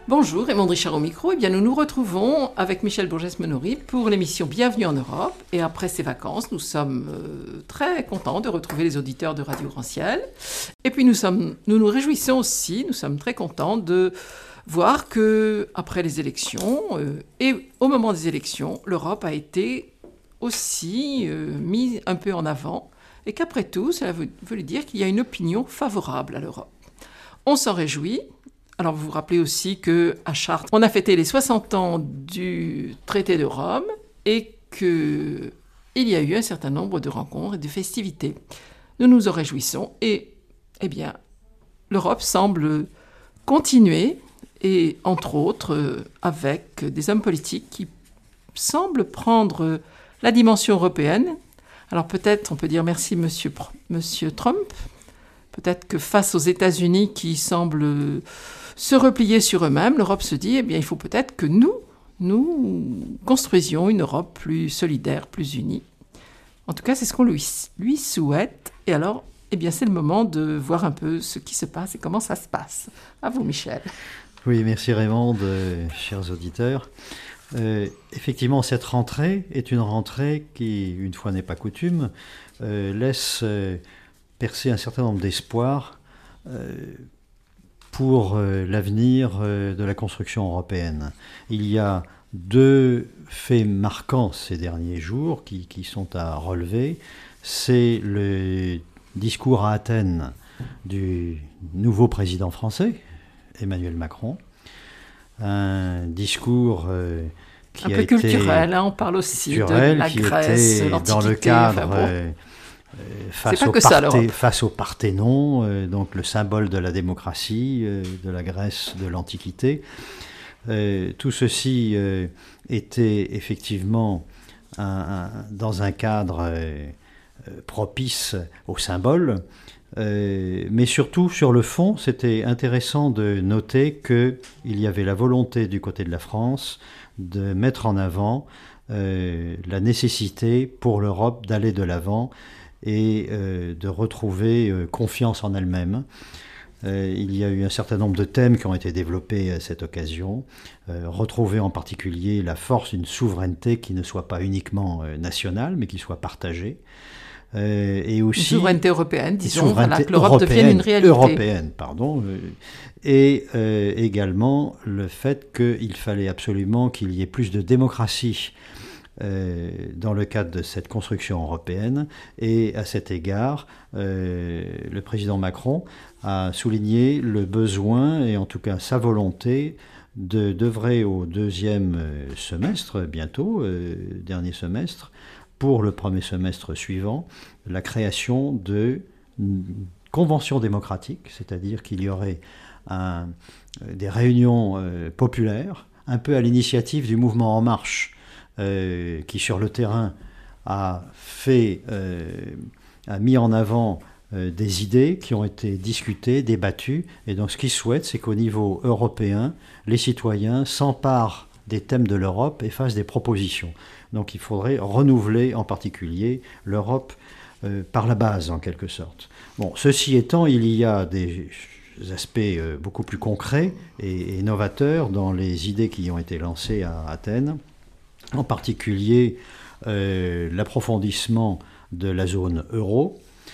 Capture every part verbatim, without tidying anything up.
Bonjour, Raymond Richard au micro. Eh bien, nous nous retrouvons avec Michel Bourgès-Menorry pour l'émission Bienvenue en Europe. Et après ces vacances, nous sommes euh, très contents de retrouver les auditeurs de Radio Grand Ciel. Et puis nous, sommes, nous nous réjouissons aussi, nous sommes très contents de voir qu'après les élections, euh, et au moment des élections, l'Europe a été aussi euh, mise un peu en avant. Et qu'après tout, cela veut, veut dire qu'il y a une opinion favorable à l'Europe. On s'en réjouit. Alors, vous vous rappelez aussi qu'à Chartres, on a fêté les soixante ans du traité de Rome et qu'il y a eu un certain nombre de rencontres et de festivités. Nous nous en réjouissons et, eh bien, l'Europe semble continuer et, entre autres, avec des hommes politiques qui semblent prendre la dimension européenne. Alors, peut-être, on peut dire merci, monsieur, monsieur Trump. Peut-être que face aux États-Unis qui semblent se replier sur eux-mêmes, l'Europe se dit, eh bien, il faut peut-être que nous, nous construisions une Europe plus solidaire, plus unie. En tout cas, c'est ce qu'on lui, lui souhaite. Et alors, eh bien, c'est le moment de voir un peu ce qui se passe et comment ça se passe. À vous, Michel. Oui, merci Raymond, chers auditeurs. Euh, effectivement, cette rentrée est une rentrée qui, une fois n'est pas coutume, euh, laisse euh, percer un certain nombre d'espoirs euh, pour euh, l'avenir euh, de la construction européenne. Il y a deux faits marquants ces derniers jours qui, qui sont à relever. C'est le discours à Athènes du nouveau président français, Emmanuel Macron. Un discours euh, qui un a peu été culturel, hein, on parle aussi culturel, de la qui Grèce, était l'Antiquité. dans le cadre... Enfin bon. euh, Face, pas au que ça, Parthe- l'Europe. face au Parthénon, euh, donc le symbole de la démocratie, euh, de la Grèce de l'Antiquité. Euh, tout ceci euh, était effectivement un, un, dans un cadre euh, propice au symbole, euh, mais surtout sur le fond, c'était intéressant de noter qu'il y avait la volonté du côté de la France de mettre en avant euh, la nécessité pour l'Europe d'aller de l'avant et euh, de retrouver euh, confiance en elle-même. Euh, il y a eu un certain nombre de thèmes qui ont été développés à cette occasion. Euh, retrouver en particulier la force d'une souveraineté qui ne soit pas uniquement euh, nationale, mais qui soit partagée. Euh, et aussi, une souveraineté européenne, disons, souveraineté voilà, que l'Europe devienne une réalité. Européenne, pardon. Euh, et euh, également le fait qu'il fallait absolument qu'il y ait plus de démocratie Euh, dans le cadre de cette construction européenne. Et à cet égard, euh, le président Macron a souligné le besoin, et en tout cas sa volonté, de, d'œuvrer au deuxième semestre, bientôt, euh, dernier semestre, pour le premier semestre suivant, la création de conventions démocratiques, c'est-à-dire qu'il y aurait un, des réunions euh, populaires, un peu à l'initiative du mouvement En Marche, Euh, qui sur le terrain a fait, euh, a mis en avant euh, des idées qui ont été discutées, débattues. Et donc ce qu'ils souhaitent, c'est qu'au niveau européen, les citoyens s'emparent des thèmes de l'Europe et fassent des propositions. Donc il faudrait renouveler en particulier l'Europe euh, par la base, en quelque sorte. Bon, ceci étant, il y a des aspects euh, beaucoup plus concrets et, et novateurs dans les idées qui ont été lancées à Athènes. En particulier euh, l'approfondissement de la zone euro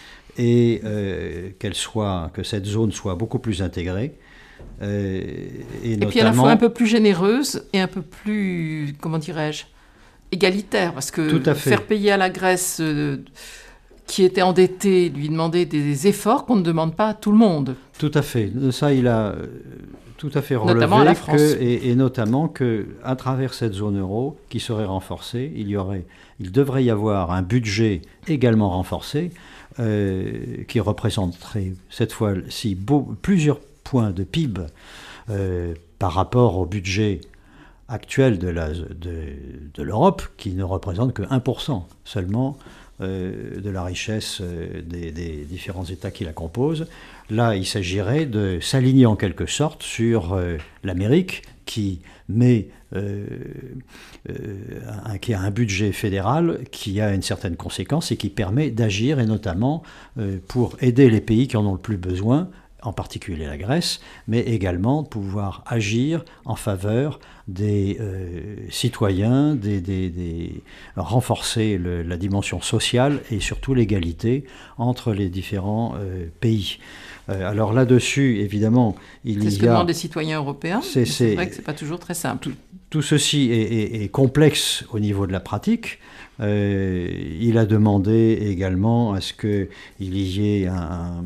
et euh, qu'elle soit, que cette zone soit beaucoup plus intégrée. Euh, et, et notamment, puis à la fois un peu plus généreuse et un peu plus, comment dirais-je, égalitaire, parce que tout à fait. Faire payer à la Grèce euh, qui était endettée, lui demander des efforts qu'on ne demande pas à tout le monde. Tout à fait. Ça, il a tout à fait relevé, notamment à la France. Que, et, et notamment qu'à travers cette zone euro qui serait renforcée, il, y aurait, il devrait y avoir un budget également renforcé euh, qui représenterait cette fois-ci plusieurs points de P I B euh, par rapport au budget actuel de, la, de, de l'Europe, qui ne représente que un pour cent seulement euh, de la richesse euh, des, des différents États qui la composent. Là, il s'agirait de s'aligner en quelque sorte sur euh, l'Amérique, qui met euh, euh, un, qui a un budget fédéral qui a une certaine conséquence et qui permet d'agir, et notamment euh, pour aider les pays qui en ont le plus besoin, en particulier la Grèce, mais également de pouvoir agir en faveur des euh, citoyens, des, des, des, renforcer le, la dimension sociale et surtout l'égalité entre les différents euh, pays. Euh, alors là-dessus, évidemment, il y a... C'est ce que demandent les citoyens européens. C'est, c'est vrai que ce n'est pas toujours très simple. Tout, tout ceci est, est, est complexe au niveau de la pratique. Euh, il a demandé également à ce qu'il y ait un,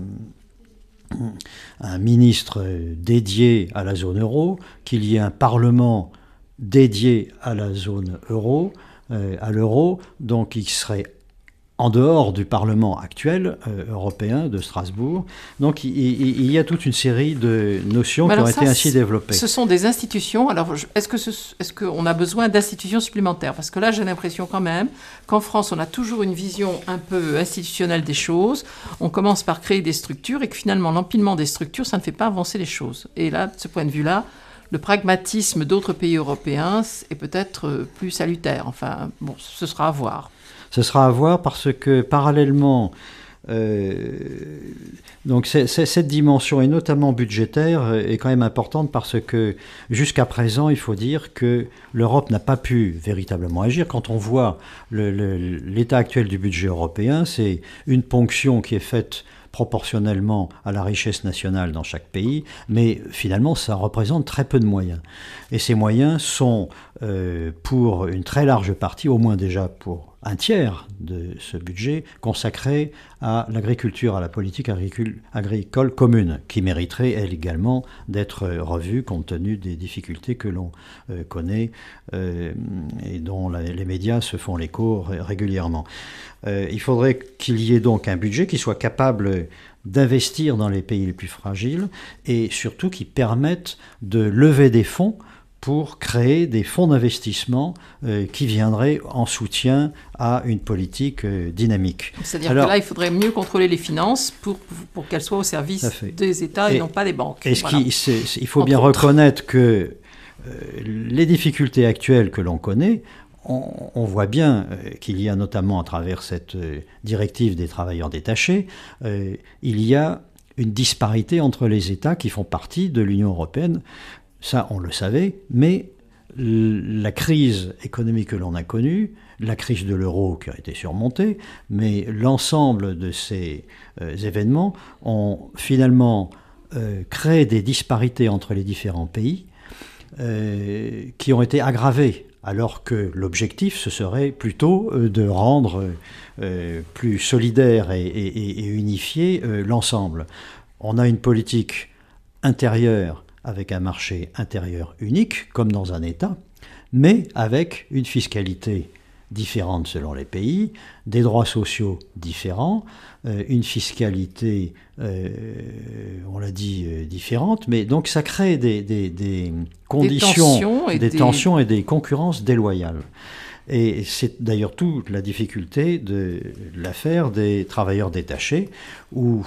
un, un ministre dédié à la zone euro, qu'il y ait un parlement dédié à la zone euro, euh, à l'euro, donc il serait en dehors du Parlement actuel euh, européen de Strasbourg. Donc il, il, il y a toute une série de notions qui ont ça, été ainsi développées. Ce sont des institutions. Alors est-ce que ce, est-ce qu'on a besoin d'institutions supplémentaires ? Parce que là, j'ai l'impression quand même qu'en France, on a toujours une vision un peu institutionnelle des choses. On commence par créer des structures et que finalement, l'empilement des structures, ça ne fait pas avancer les choses. Et là, de ce point de vue-là, le pragmatisme d'autres pays européens est peut-être plus salutaire. Enfin, bon, ce sera à voir. Ce sera à voir parce que parallèlement, euh, donc c'est, c'est, cette dimension, et notamment budgétaire, est quand même importante parce que jusqu'à présent, il faut dire que l'Europe n'a pas pu véritablement agir. Quand on voit le, le, l'état actuel du budget européen, c'est une ponction qui est faite proportionnellement à la richesse nationale dans chaque pays, mais finalement ça représente très peu de moyens. Et ces moyens sont euh, pour une très large partie, au moins déjà pour un tiers de ce budget, consacré à l'agriculture, à la politique agricole, agricole commune, qui mériterait elle également d'être revue compte tenu des difficultés que l'on euh, connaît euh, et dont la, les médias se font l'écho ré- régulièrement. Euh, il faudrait qu'il y ait donc un budget qui soit capable d'investir dans les pays les plus fragiles et surtout qui permette de lever des fonds pour créer des fonds d'investissement euh, qui viendraient en soutien à une politique euh, dynamique. C'est-à-dire Alors, que là, il faudrait mieux contrôler les finances pour, pour qu'elles soient au service des États et, et non pas des banques. Et ce voilà. qui, c'est, il faut Entre bien autres. reconnaître que euh, les difficultés actuelles que l'on connaît, on, on voit bien euh, qu'il y a notamment à travers cette euh, directive des travailleurs détachés, euh, il y a une disparité entre les États qui font partie de l'Union européenne. Ça, on le savait, mais la crise économique que l'on a connue, la crise de l'euro qui a été surmontée, mais l'ensemble de ces euh, événements ont finalement euh, créé des disparités entre les différents pays euh, qui ont été aggravées, alors que l'objectif, ce serait plutôt euh, de rendre euh, plus solidaire et, et, et unifié euh, l'ensemble. On a une politique intérieure avec un marché intérieur unique, comme dans un État, mais avec une fiscalité différente selon les pays, des droits sociaux différents, euh, une fiscalité, euh, on l'a dit, euh, différente, mais donc ça crée des, des, des conditions, des tensions, et des, des tensions et des concurrences déloyales. Et c'est d'ailleurs toute la difficulté de l'affaire des travailleurs détachés, où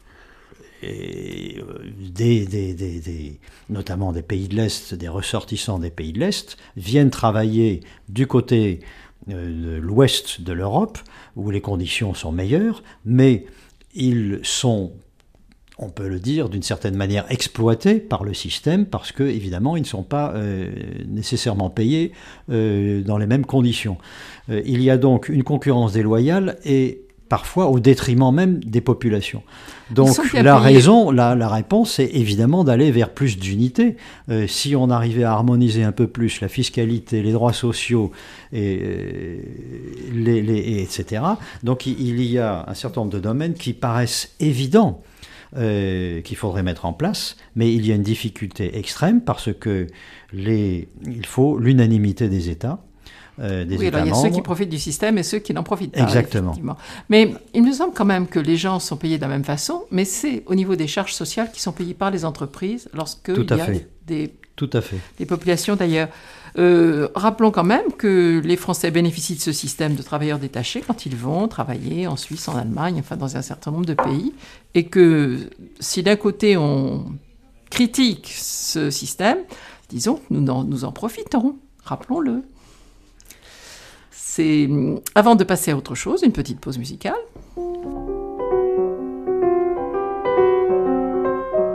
Et des, des, des, des, notamment des pays de l'Est, des ressortissants des pays de l'Est, viennent travailler du côté de l'ouest de l'Europe, où les conditions sont meilleures, mais ils sont, on peut le dire, d'une certaine manière exploités par le système, parce que évidemment, ils ne sont pas euh, nécessairement payés euh, dans les mêmes conditions. Euh, il y a donc une concurrence déloyale et parfois au détriment même des populations. Donc la raison, la, la réponse, c'est évidemment d'aller vers plus d'unité. Euh, si on arrivait à harmoniser un peu plus la fiscalité, les droits sociaux, et, euh, les, les, et, etc. Donc il, il y a un certain nombre de domaines qui paraissent évidents, euh, qu'il faudrait mettre en place, mais il y a une difficulté extrême parce que les, il faut l'unanimité des États. Euh, des oui, États alors il y a membres. ceux qui profitent du système et ceux qui n'en profitent pas. Exactement. Mais il me semble quand même que les gens sont payés de la même façon, mais c'est au niveau des charges sociales qui sont payées par les entreprises lorsque Tout il à y a fait. des, Tout à fait. des populations d'ailleurs. Euh, rappelons quand même que les Français bénéficient de ce système de travailleurs détachés quand ils vont travailler en Suisse, en Allemagne, enfin dans un certain nombre de pays, et que si d'un côté on critique ce système, disons que nous en, nous en profitons, rappelons-le. C'est, avant de passer à autre chose, une petite pause musicale.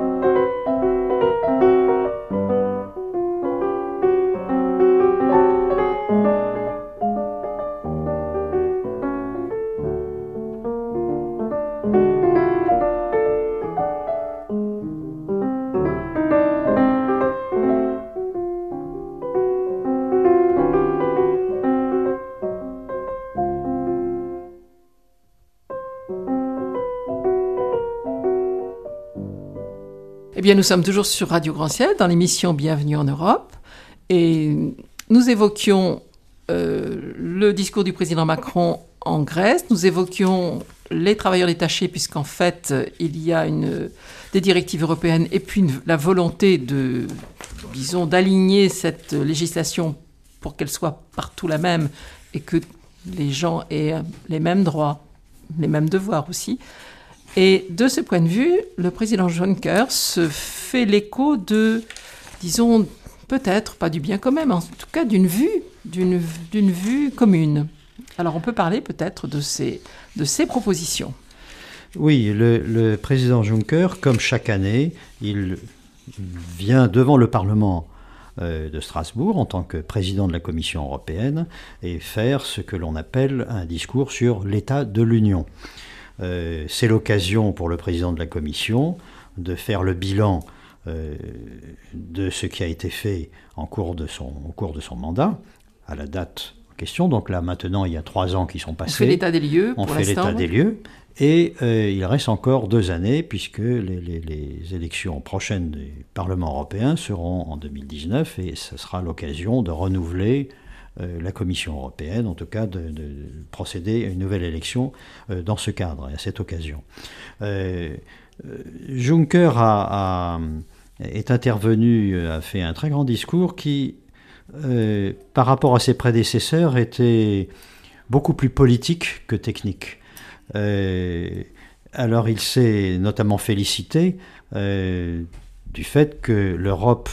bien, nous sommes toujours sur Radio Grand Ciel, dans l'émission Bienvenue en Europe. Et nous évoquions euh, le discours du président Macron en Grèce. Nous évoquions les travailleurs détachés, puisqu'en fait, il y a une, des directives européennes et puis une, la volonté de, disons, d'aligner cette législation pour qu'elle soit partout la même et que les gens aient les mêmes droits, les mêmes devoirs aussi. Et de ce point de vue, le président Juncker se fait l'écho de, disons, peut-être, pas du bien commun, mais en tout cas d'une vue, d'une, d'une vue commune. Alors on peut parler peut-être de ces, de ces propositions. Oui, le, le président Juncker, comme chaque année, il vient devant le Parlement euh, de Strasbourg en tant que président de la Commission européenne et faire ce que l'on appelle un discours sur l'état de l'Union. Euh, c'est l'occasion pour le président de la Commission de faire le bilan euh, de ce qui a été fait en cours de son, au cours de son mandat, à la date en question. Donc là, maintenant, il y a trois ans qui sont passés. On fait l'état des lieux On pour fait l'instant. l'état des lieux. Et euh, il reste encore deux années, puisque les, les, les élections prochaines du Parlement européen seront en deux mille dix-neuf, et ce sera l'occasion de renouveler Euh, la Commission européenne, en tout cas de, de procéder à une nouvelle élection euh, dans ce cadre, et à cette occasion. Euh, euh, Juncker a, a, est intervenu, a fait un très grand discours qui, euh, par rapport à ses prédécesseurs, était beaucoup plus politique que technique. Euh, alors il s'est notamment félicité euh, du fait que l'Europe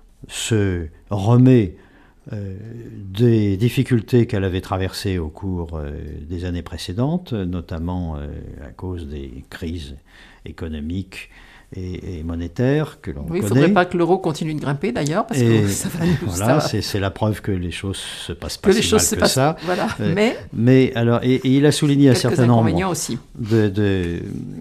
se remet Euh, des difficultés qu'elle avait traversées au cours euh, des années précédentes, notamment euh, à cause des crises économiques et, et monétaires que l'on oui, connaît. Il ne faudrait pas que l'euro continue de grimper d'ailleurs, parce et que ça va nous... Voilà, ça va. C'est, c'est la preuve que les choses se passent pas que si les choses mal se que passent, ça. Voilà. Euh, mais, mais alors, et, et il a souligné un certain nombre aussi. De, de,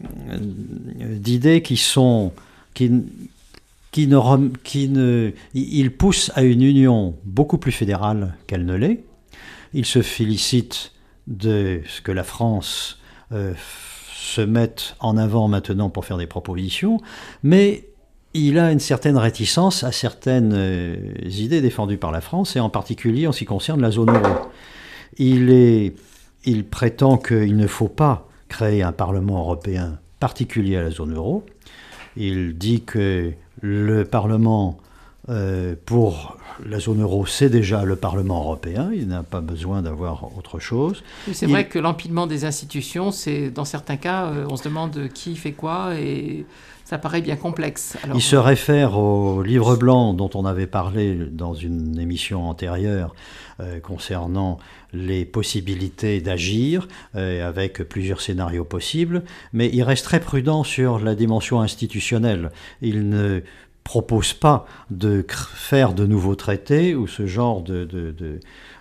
d'idées qui sont... Qui, Qui ne, qui ne, il pousse à une union beaucoup plus fédérale qu'elle ne l'est. Il se félicite de ce que la France euh, se mette en avant maintenant pour faire des propositions, mais il a une certaine réticence à certaines euh, idées défendues par la France, et en particulier en ce qui concerne la zone euro. Il, est, il prétend qu'il ne faut pas créer un Parlement européen particulier à la zone euro. Il dit que le Parlement, euh, pour la zone euro, c'est déjà le Parlement européen. Il n'a pas besoin d'avoir autre chose. C'est il... vrai que l'empilement des institutions, c'est, dans certains cas, euh, on se demande qui fait quoi, et ça paraît bien complexe. Alors, il se réfère au livre blanc dont on avait parlé dans une émission antérieure euh, concernant les possibilités d'agir, euh, avec plusieurs scénarios possibles, mais il reste très prudent sur la dimension institutionnelle. Il ne propose pas de faire de nouveaux traités ou ce genre de, de, de,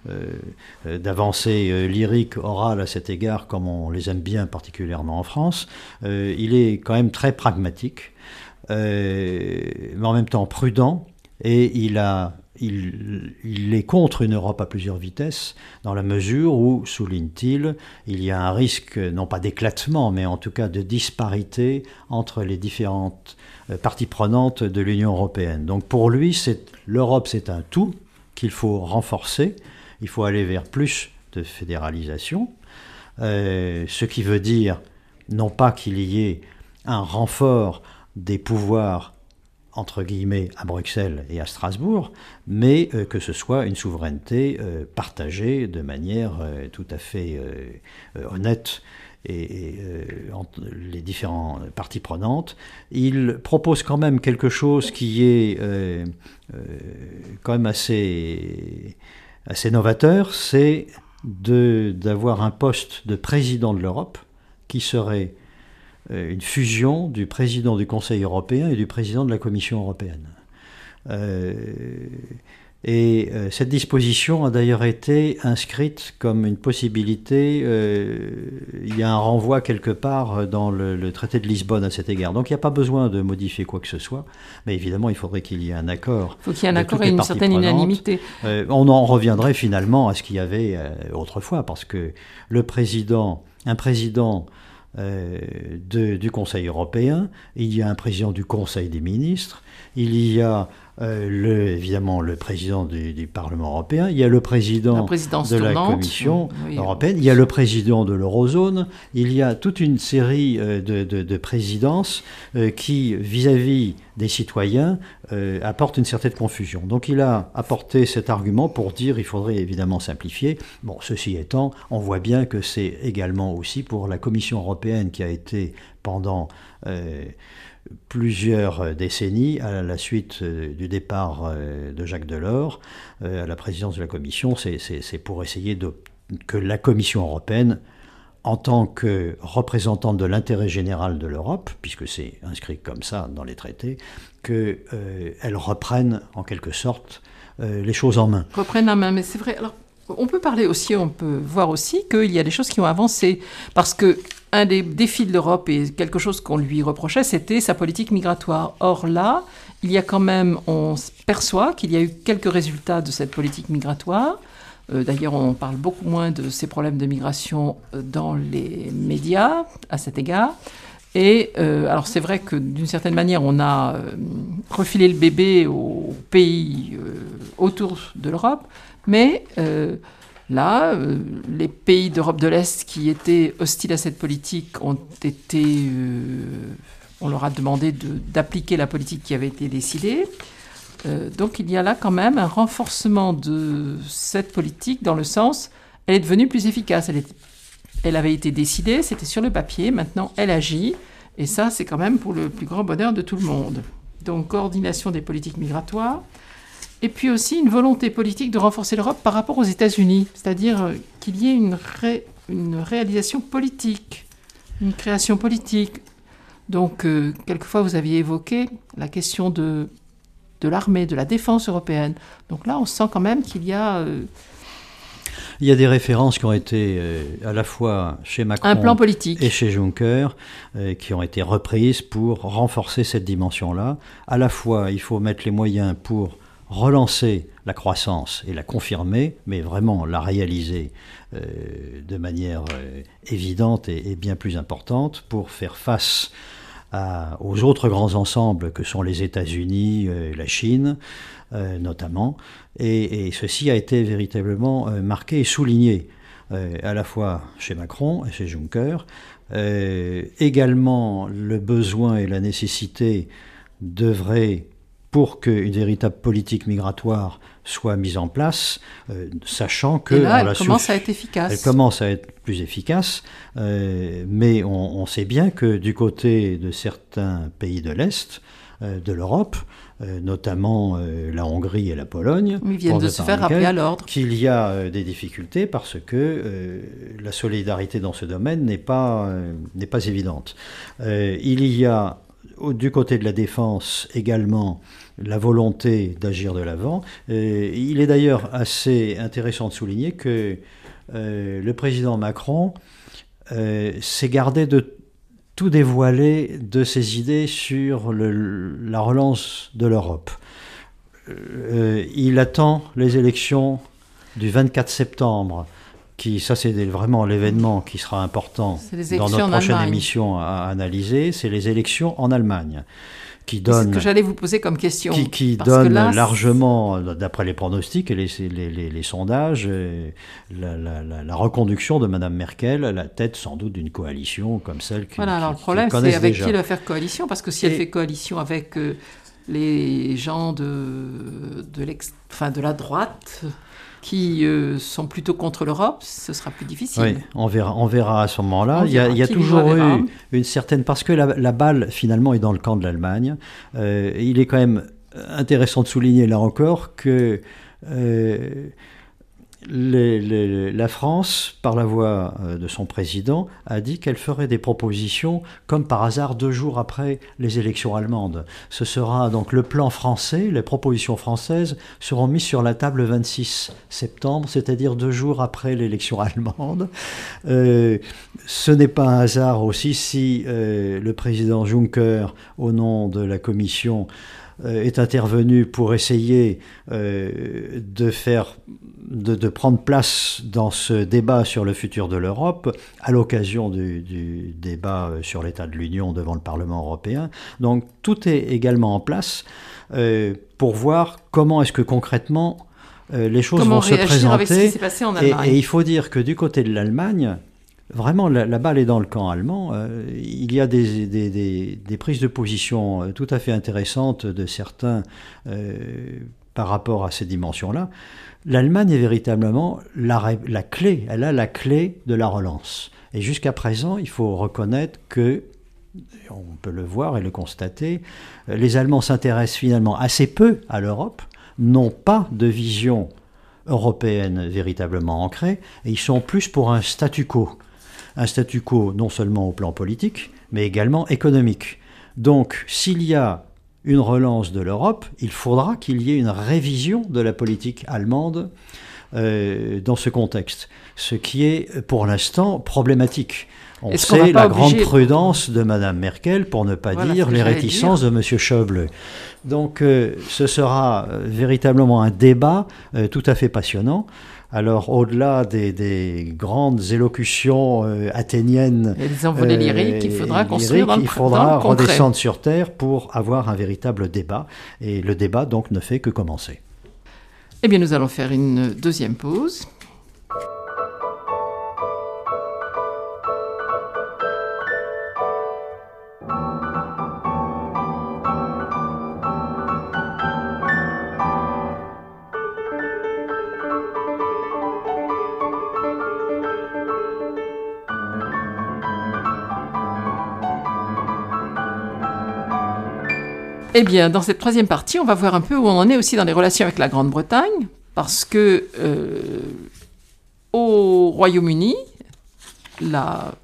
euh, d'avancées euh, lyriques, orales à cet égard, comme on les aime bien, particulièrement en France. Euh, il est quand même très pragmatique, euh, mais en même temps prudent, et il a Il, il est contre une Europe à plusieurs vitesses, dans la mesure où, souligne-t-il, il y a un risque, non pas d'éclatement, mais en tout cas de disparité entre les différentes parties prenantes de l'Union européenne. Donc pour lui, c'est, l'Europe, c'est un tout qu'il faut renforcer. Il faut aller vers plus de fédéralisation, euh, ce qui veut dire non pas qu'il y ait un renfort des pouvoirs entre guillemets, à Bruxelles et à Strasbourg, mais euh, que ce soit une souveraineté euh, partagée de manière euh, tout à fait euh, euh, honnête et, et euh, entre les différentes parties prenantes. Il propose quand même quelque chose qui est euh, euh, quand même assez, assez novateur, c'est de, d'avoir un poste de président de l'Europe qui serait une fusion du président du Conseil européen et du président de la Commission européenne. Euh, et euh, cette disposition a d'ailleurs été inscrite comme une possibilité. Euh, il y a un renvoi quelque part dans le, le traité de Lisbonne à cet égard. Donc il n'y a pas besoin de modifier quoi que ce soit. Mais évidemment, il faudrait qu'il y ait un accord. Il faut qu'il y ait un accord et une certaine unanimité. Euh, on en reviendrait finalement à ce qu'il y avait euh, autrefois, parce que le président, un président euh, de, du Conseil européen, il y a un président du Conseil des ministres, il y a euh, le, évidemment le président du, du Parlement européen, il y a le président la de la tournante. Commission oui, européenne, il y a le président de l'Eurozone, il y a toute une série euh, de, de, de présidences euh, qui, vis-à-vis des citoyens, euh, apportent une certaine confusion. Donc il a apporté cet argument pour dire qu'il faudrait évidemment simplifier. Bon, ceci étant, on voit bien que c'est également aussi pour la Commission européenne qui a été pendant euh, plusieurs décennies, à la suite euh, du départ euh, de Jacques Delors euh, à la présidence de la Commission, c'est, c'est, c'est pour essayer de, que la Commission européenne, en tant que représentante de l'intérêt général de l'Europe, puisque c'est inscrit comme ça dans les traités, qu'elle euh, reprenne en quelque sorte euh, les choses en main. Reprenne la main, mais c'est vrai. Alors, on peut parler aussi, on peut voir aussi qu'il y a des choses qui ont avancé, parce que un des défis de l'Europe et quelque chose qu'on lui reprochait, c'était sa politique migratoire. Or là, il y a quand même, on perçoit qu'il y a eu quelques résultats de cette politique migratoire. Euh, d'ailleurs, on parle beaucoup moins de ces problèmes de migration dans les médias à cet égard. Et euh, alors c'est vrai que d'une certaine manière, on a euh, refilé le bébé aux pays euh, autour de l'Europe, mais euh, là, euh, les pays d'Europe de l'Est qui étaient hostiles à cette politique ont été, euh, on leur a demandé de, d'appliquer la politique qui avait été décidée. Euh, donc il y a là quand même un renforcement de cette politique dans le sens, elle est devenue plus efficace. Elle, est, elle avait été décidée, c'était sur le papier, maintenant elle agit. Et ça, c'est quand même pour le plus grand bonheur de tout le monde. Donc coordination des politiques migratoires. Et puis aussi une volonté politique de renforcer l'Europe par rapport aux États-Unis. C'est-à-dire qu'il y ait une, ré, une réalisation politique, une création politique. Donc euh, quelquefois vous aviez évoqué la question de... de l'armée, de la défense européenne. Donc là, on sent quand même qu'il y a... Euh, Il y a des références qui ont été euh, à la fois chez Macron un plan politique. et chez Juncker, euh, qui ont été reprises pour renforcer cette dimension-là. À la fois, il faut mettre les moyens pour relancer la croissance et la confirmer, mais vraiment la réaliser euh, de manière euh, évidente et, et bien plus importante pour faire face À, aux autres grands ensembles que sont les États-Unis, euh, la Chine euh, notamment, et, et ceci a été véritablement euh, marqué et souligné euh, à la fois chez Macron et chez Juncker. Euh, également le besoin et la nécessité d'œuvrer pour qu'une véritable politique migratoire soit mise en place, euh, sachant que... Et là, elle la commence souf- à être efficace. Elle commence à être plus efficace, euh, mais on, on sait bien que du côté de certains pays de l'Est, euh, de l'Europe, euh, notamment euh, la Hongrie et la Pologne, Ils viennent de se faire rappeler à l'ordre. qu'il y a euh, des difficultés parce que euh, la solidarité dans ce domaine n'est pas, euh, n'est pas évidente. Euh, il y a du côté de la défense également la volonté d'agir de l'avant. Euh, il est d'ailleurs assez intéressant de souligner que euh, le président Macron euh, s'est gardé de tout dévoiler de ses idées sur le, la relance de l'Europe. Euh, il attend les élections du vingt-quatre septembre. Qui, ça, c'est vraiment l'événement qui sera important dans notre prochaine émission à analyser. C'est les élections en Allemagne. Qui donne, c'est ce que j'allais vous poser comme question. Qui, qui donne là, largement, d'après les pronostics et les, les, les, les sondages, la, la, la, la reconduction de Mme Merkel à la tête sans doute d'une coalition comme celle qui Voilà, alors qui, le problème, c'est avec déjà. qui elle va faire coalition, parce que si et... elle fait coalition avec euh, les gens de, de, l'ex, enfin, de la droite... qui euh, sont plutôt contre l'Europe, ce sera plus difficile. Oui, on verra, on verra à ce moment-là. Il y a, il y a toujours eu une certaine... Parce que la, la balle, finalement, est dans le camp de l'Allemagne. Euh, il est quand même intéressant de souligner, là encore, que euh, les, les, la France, par la voix de son président, a dit qu'elle ferait des propositions, comme par hasard, deux jours après les élections allemandes. Ce sera donc le plan français, les propositions françaises seront mises sur la table le vingt-six septembre, c'est-à-dire deux jours après l'élection allemande. Euh, ce n'est pas un hasard aussi si euh, le président Juncker, au nom de la Commission, euh, est intervenu pour essayer euh, de faire, de, de prendre place dans ce débat sur le futur de l'Europe, à l'occasion du, du débat sur l'état de l'Union devant le Parlement européen. Donc tout est également en place euh, pour voir comment est-ce que concrètement euh, les choses comment vont se présenter. Avec ce qui s'est passé en Allemagne. Et, et il faut dire que du côté de l'Allemagne, vraiment, la, la balle est dans le camp allemand. Euh, il y a des, des, des, des prises de position euh, tout à fait intéressantes de certains euh, par rapport à ces dimensions-là. L'Allemagne est véritablement la, la clé, elle a la clé de la relance. Et jusqu'à présent, il faut reconnaître que, on peut le voir et le constater, les Allemands s'intéressent finalement assez peu à l'Europe, n'ont pas de vision européenne véritablement ancrée, et ils sont plus pour un statu quo. Un statu quo non seulement au plan politique, mais également économique. Donc, s'il y a une relance de l'Europe, il faudra qu'il y ait une révision de la politique allemande euh, dans ce contexte, ce qui est pour l'instant problématique. On sait la grande prudence de Mme Merkel, pour ne pas voilà, dire les réticences dire. de M. Schäuble. Donc, euh, ce sera euh, véritablement un débat euh, tout à fait passionnant. Alors, au-delà des, des grandes élocutions euh, athéniennes, et des envolées euh, lyriques, il faudra construire dans le, il faudra dans le redescendre sur terre pour avoir un véritable débat. Et le débat, donc, ne fait que commencer. Eh bien, nous allons faire une deuxième pause. Eh bien, dans cette troisième partie, on va voir un peu où on en est aussi dans les relations avec la Grande-Bretagne, parce que euh, au Royaume-Uni, la,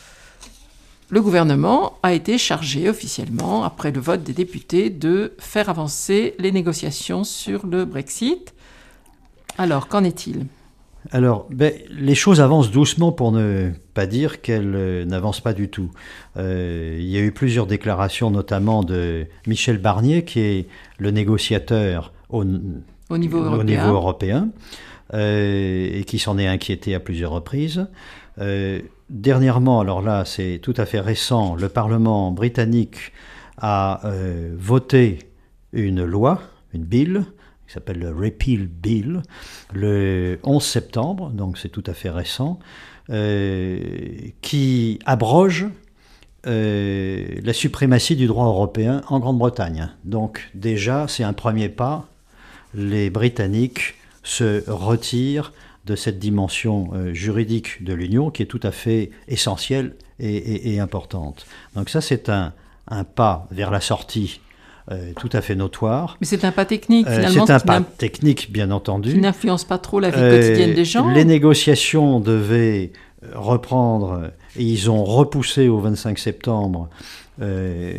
le gouvernement a été chargé officiellement, après le vote des députés, de faire avancer les négociations sur le Brexit. Alors, qu'en est-il ? Alors, ben, les choses avancent doucement pour ne pas dire qu'elles euh, n'avancent pas du tout. Euh, il y a eu plusieurs déclarations, notamment de Michel Barnier, qui est le négociateur au, au niveau européen, au niveau européen euh, et qui s'en est inquiété à plusieurs reprises. Euh, dernièrement, alors là, c'est tout à fait récent, le Parlement britannique a euh, voté une loi, une bill, qui s'appelle le Repeal Bill, le onze septembre, donc c'est tout à fait récent, euh, qui abroge euh, la suprématie du droit européen en Grande-Bretagne. Donc déjà, c'est un premier pas. Les Britanniques se retirent de cette dimension euh, juridique de l'Union qui est tout à fait essentielle et, et, et importante. Donc ça, c'est un, un pas vers la sortie Euh, tout à fait notoire. Mais c'est un pas technique, finalement. Euh, c'est un pas technique, bien entendu. Qui n'influence pas trop la vie euh, quotidienne des gens. Les négociations devaient reprendre, et ils ont repoussé au vingt-cinq septembre euh,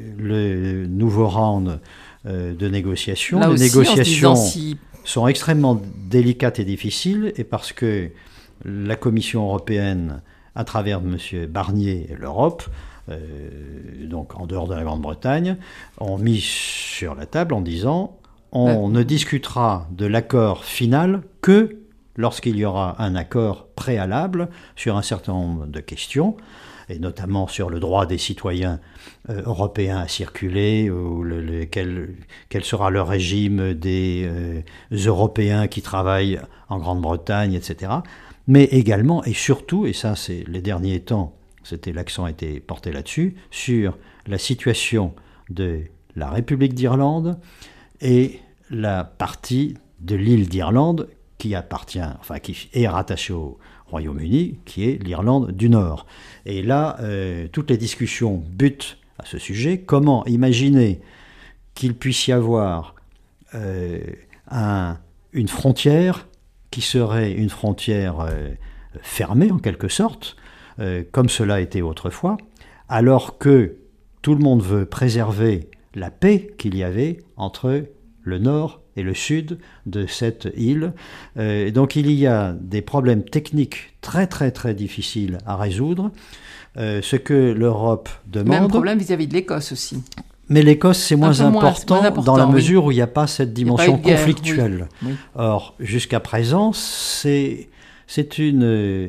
le nouveau round euh, de négociations. Là les aussi, négociations si... sont extrêmement délicates et difficiles, et parce que la Commission européenne, à travers M. Barnier et l'Europe, Euh, donc en dehors de la Grande-Bretagne, ont mis sur la table en disant on ouais. ne discutera de l'accord final que lorsqu'il y aura un accord préalable sur un certain nombre de questions, et notamment sur le droit des citoyens euh, européens à circuler, ou le, le, quel, quel sera le régime des euh, Européens qui travaillent en Grande-Bretagne, et cetera. Mais également, et surtout, et ça c'est les derniers temps, c'était l'accent a été porté là-dessus, sur la situation de la République d'Irlande et la partie de l'île d'Irlande qui appartient, enfin qui est rattachée au Royaume-Uni, qui est l'Irlande du Nord. Et là, euh, toutes les discussions butent à ce sujet. Comment imaginer qu'il puisse y avoir euh, un, une frontière qui serait une frontière euh, fermée en quelque sorte, Euh, comme cela était autrefois, alors que tout le monde veut préserver la paix qu'il y avait entre le nord et le sud de cette île. Euh, donc il y a des problèmes techniques très très très difficiles à résoudre. Euh, ce que l'Europe demande... Même problème vis-à-vis de l'Écosse aussi. Mais l'Écosse, c'est moins, moins, important, moins important dans la oui. mesure où il n'y a pas cette dimension pas guerre, conflictuelle. Oui. Oui. Or, jusqu'à présent, c'est, c'est une, euh,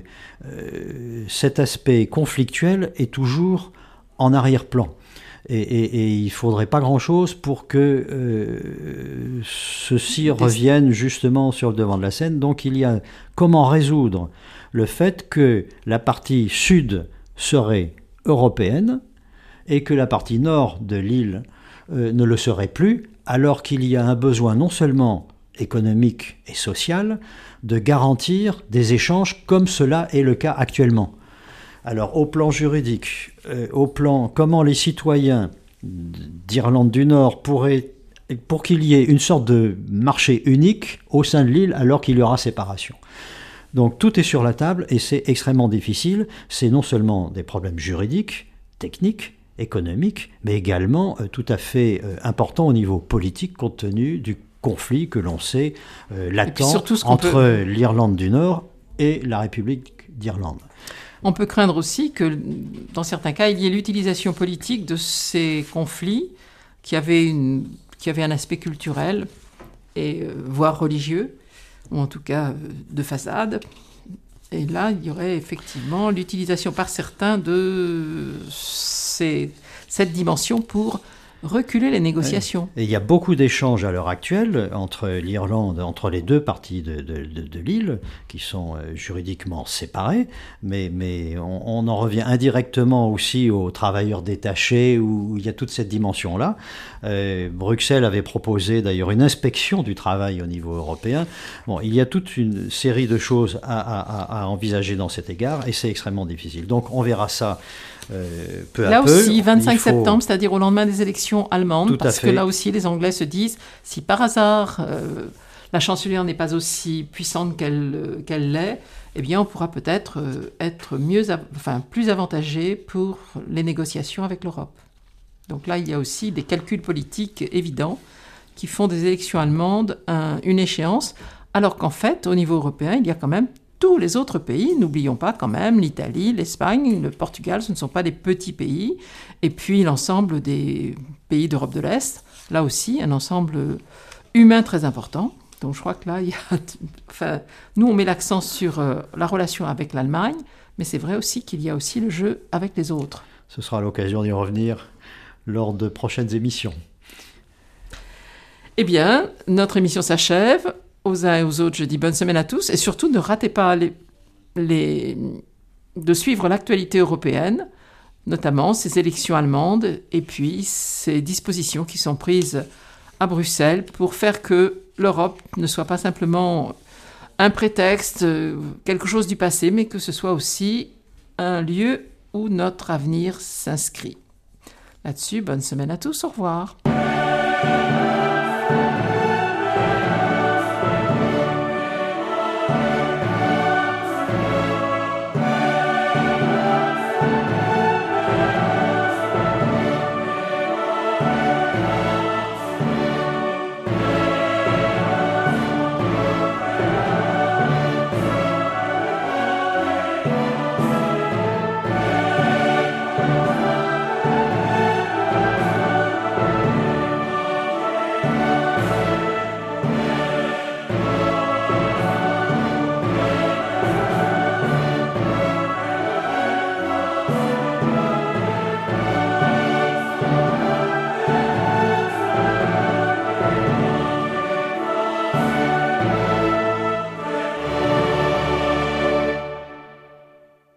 cet aspect conflictuel est toujours en arrière-plan. Et, et, et il ne faudrait pas grand-chose pour que euh, ceci revienne justement sur le devant de la scène. Donc il y a comment résoudre le fait que la partie sud serait européenne et que la partie nord de l'île euh, ne le serait plus, alors qu'il y a un besoin non seulement économique et social de garantir des échanges comme cela est le cas actuellement. Alors au plan juridique, euh, au plan comment les citoyens d'Irlande du Nord pourraient, pour qu'il y ait une sorte de marché unique au sein de l'île alors qu'il y aura séparation. Donc tout est sur la table et c'est extrêmement difficile. C'est non seulement des problèmes juridiques, techniques, économiques, mais également euh, tout à fait euh, important au niveau politique compte tenu du conflit que l'on sait euh, latent entre peut... l'Irlande du Nord et la République d'Irlande. On peut craindre aussi que, dans certains cas, il y ait l'utilisation politique de ces conflits qui avaient, une, qui avaient un aspect culturel, et, euh, voire religieux, ou en tout cas euh, de façade. Et là, il y aurait effectivement l'utilisation par certains de ces, cette dimension pour reculer les négociations. Et il y a beaucoup d'échanges à l'heure actuelle entre l'Irlande, entre les deux parties de, de, de, de l'île, qui sont juridiquement séparées, mais, mais on, on en revient indirectement aussi aux travailleurs détachés, où il y a toute cette dimension-là. Euh, Bruxelles avait proposé d'ailleurs une inspection du travail au niveau européen. Bon, il y a toute une série de choses à, à, à envisager dans cet égard, et c'est extrêmement difficile. Donc on verra ça Euh, peu là à peu. aussi, vingt-cinq faut... septembre, c'est-à-dire au lendemain des élections allemandes, Tout parce que là aussi, les Anglais se disent, si par hasard euh, la chancelière n'est pas aussi puissante qu'elle, euh, qu'elle l'est, eh bien, on pourra peut-être euh, être mieux, av- enfin, plus avantagé pour les négociations avec l'Europe. Donc là, il y a aussi des calculs politiques évidents qui font des élections allemandes un, une échéance, alors qu'en fait, au niveau européen, il y a quand même tous les autres pays, n'oublions pas quand même l'Italie, l'Espagne, le Portugal, ce ne sont pas des petits pays. Et puis l'ensemble des pays d'Europe de l'Est, là aussi, un ensemble humain très important. Donc je crois que là, il y a... Enfin, nous, on met l'accent sur euh, la relation avec l'Allemagne, mais c'est vrai aussi qu'il y a aussi le jeu avec les autres. Ce sera l'occasion d'y revenir lors de prochaines émissions. Eh bien, notre émission s'achève. Aux uns et aux autres, je dis bonne semaine à tous. Et surtout, ne ratez pas les, les, de suivre l'actualité européenne, notamment ces élections allemandes et puis ces dispositions qui sont prises à Bruxelles pour faire que l'Europe ne soit pas simplement un prétexte, quelque chose du passé, mais que ce soit aussi un lieu où notre avenir s'inscrit. Là-dessus, bonne semaine à tous. Au revoir.